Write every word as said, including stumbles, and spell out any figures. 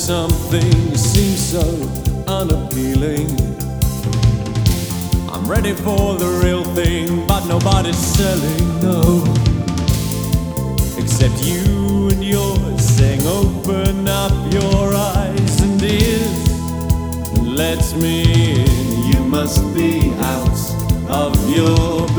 Something seems so unappealing. I'm ready for the real thing, but nobody's selling, no. Except you and yours saying open up your eyes and ears and let me in. You must be out of your